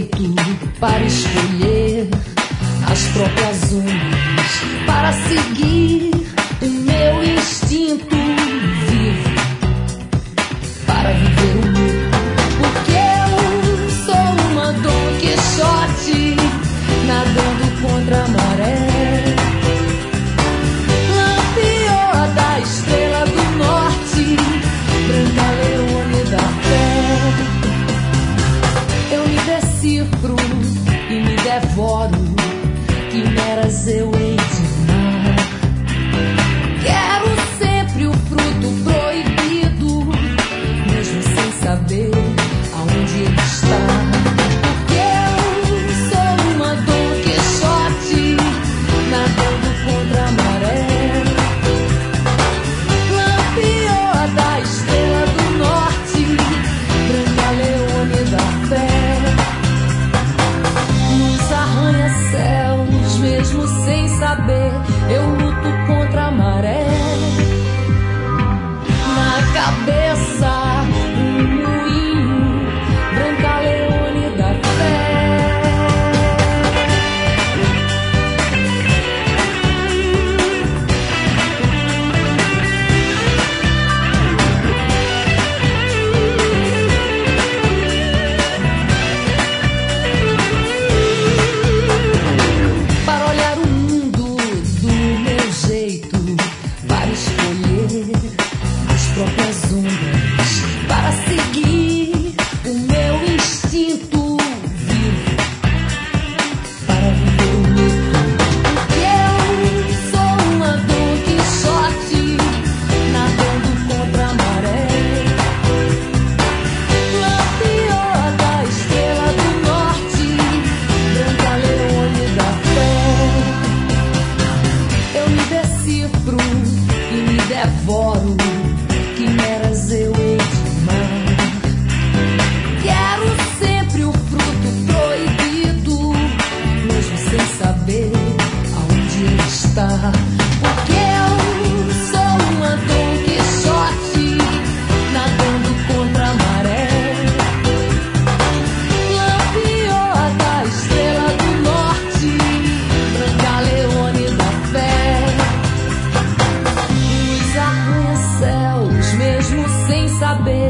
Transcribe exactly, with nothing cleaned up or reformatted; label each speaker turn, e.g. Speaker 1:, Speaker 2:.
Speaker 1: jeito para escolher as próprias ondas, para seguir o meu instinto vivo, para viver o meu, porque eu sou uma Dom Quixote nadando contra a maré, lampião da estrela do norte, branca leone da fé. Eu me decifro e me devoro, quimeras eu hei de mar. Quero sempre o fruto proibido, mesmo sem saber aonde ele está. Porque eu sou uma Dom Quixote nadando contra a maré, lampião da estrela do norte, branca leone da fé. Nos arranha-céus, mesmo sem saber, eu luto contra a maré. Na cabeça, um moinho, branca leone da fé. Para olhar o mundo do meu jeito, para escolher as próprias ondas, para seguir o meu instinto vivo, para viver o mito. Porque eu sou uma Dom Quixote nadando contra a maré, lampião da estrela do norte, branca leone da fé. Eu me decifro e me devoro, quimeras eu hei de mar. Quero sempre o fruto proibido, mesmo sem saber aonde ele está. Porque eu sou uma Dom Quixote nadando contra a maré, lampião da estrela do norte, branca leone da fé. Nos arranha-céus, mesmo sem saber,